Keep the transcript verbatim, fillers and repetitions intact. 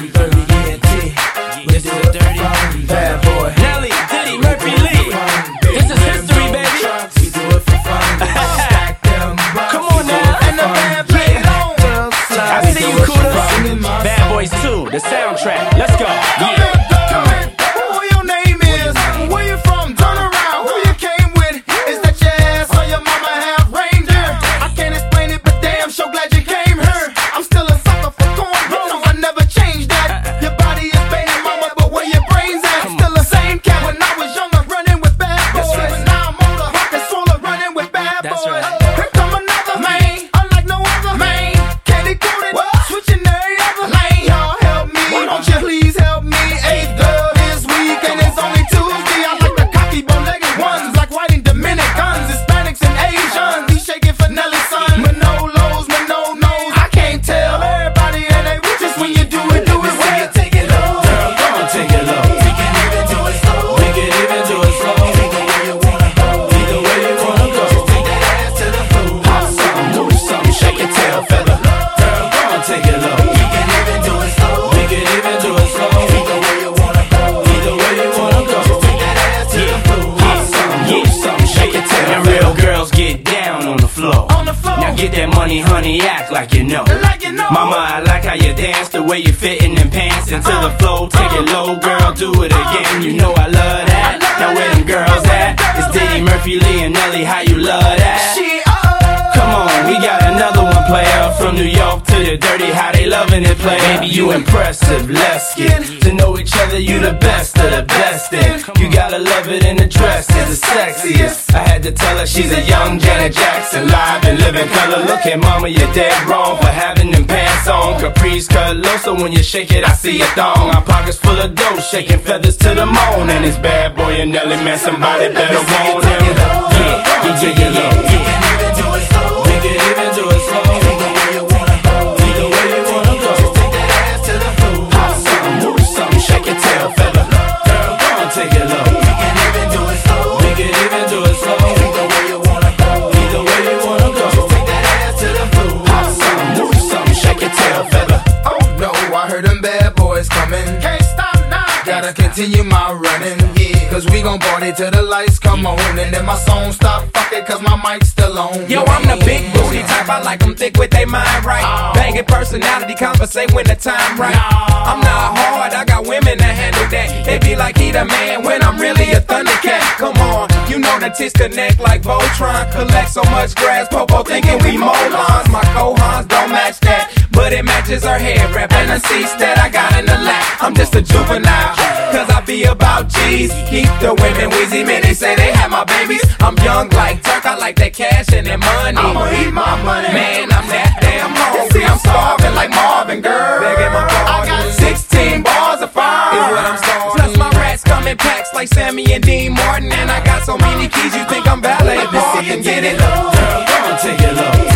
Dirty E N T. We do it dirty. Bad boy. Nelly, Diddy, Murphy, Lee. This is history, baby. We do it for fun. Stack them bucks. Come on now. And the band play it on. I see you, Kudas. Bad Boys two, the soundtrack. Let's go. Yeah. Get that money, honey, act like you know. Like you know. Mama, I like how you dance, the way you fit in them pants into the flow. Take it low, girl, do it again. You know I love that. Now where them girls at? It's Diddy, Murphy, Lee, and Nelly. How you love that? Come on, we got another one player from New York to the dirty. How they loving it, play. Baby, you impressive. Let's get to know each other. You the best of the best. And you gotta love it in the dress. It's the sexiest. I had to tell her she's a young Janet Jackson, live and living color. Look at mama, you're dead wrong for having them pants on. Caprice cut low, so when you shake it, I see a thong. Our pockets full of dough, shaking feathers to the moon. And it's Bad Boy and Nelly, man, somebody better want him. Yeah, yeah, yeah, yeah, yeah. We can even do it slow. Either way you wanna go. Either way you wanna go. Just take that ass to the floor. Hop something, move something, shake your tail feather. Girl, go on, take it low. We can even do it slow. We can even do it slow. Either way you wanna go. Either way you wanna go. Just take that ass to the floor. Hop something, move something, shake your tail feather. Oh no, I heard them bad boys coming. Can't stop now. Gotta continue my running, yeah. Cause we gon' party till the lights come on. And then my song stop, fuck it, cause my mic's still on. Yo, I'm the big booty type, I like them thick with they mind right. Oh. Banging personality, conversate when the time right. No. I'm not hard, I got women that handle that. They be like he the man when I'm really a thundercat. Come on, you know the tits connect like Voltron. Collect so much grass, Popo thinking we molons. My cohons don't match that, but it matches her hair wrap and the seats that I got in the lap. I'm just a juvenile, cause I be about G's. Keep the women wheezy, man, they say they have my babies. I'm young like Turk, I like that cash and that money. I'ma eat my money. Man, I'm that damn hungry. I'm starving like Marvin, girl. Begging my I got sixteen bars of fire is what I'm starving. Plus my rats come in packs like Sammy and Dean Martin. And I got so many keys, you think I'm valet parking. Get it low. Girl, go on, take it low.